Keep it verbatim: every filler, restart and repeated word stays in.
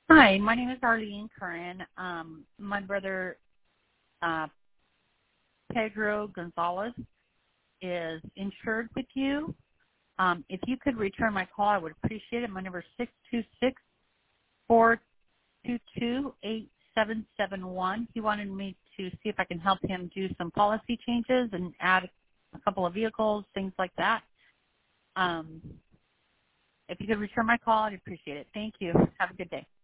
Hi, my name is Arlene Curran. Um, my brother uh, Pedro Gonzalez is insured with you. Um, if you could return my call, I would appreciate it. My number is six two six, four two two, eight seven seven one. He wanted me to see if I can help him do some policy changes and add a couple of vehicles, things like that. Um, if you could return my call, I'd appreciate it. Thank you. Have a good day.